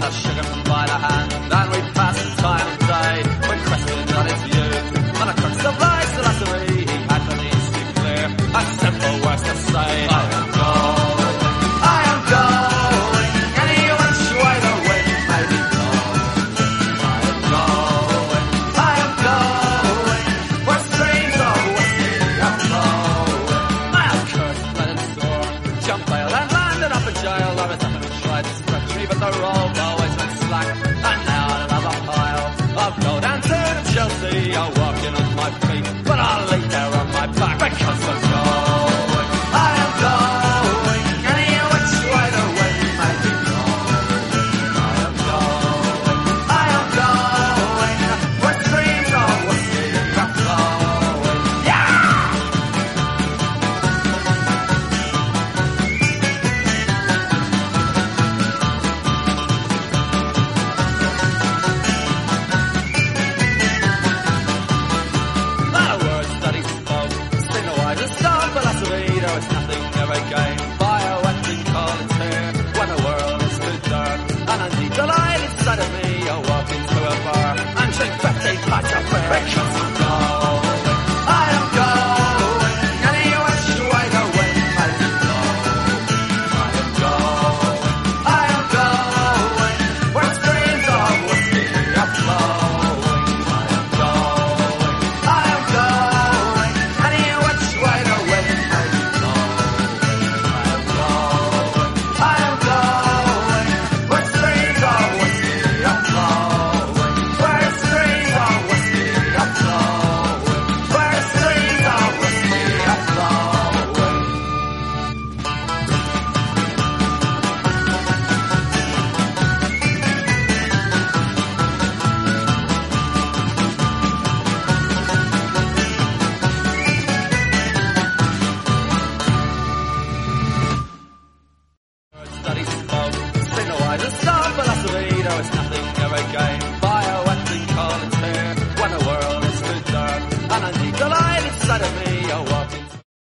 I shook him by the hand, and we passed the time of day when questioned on his views. And I crushed the vice philosophy he had for these to clear. A simple words to say, I am going, any which way the wind may be blowing. I am going, where streams of whiskey are flowing. I have cursed, let him soar, jump bail, and landed up in jail. I was up and tried to stretch me, but the road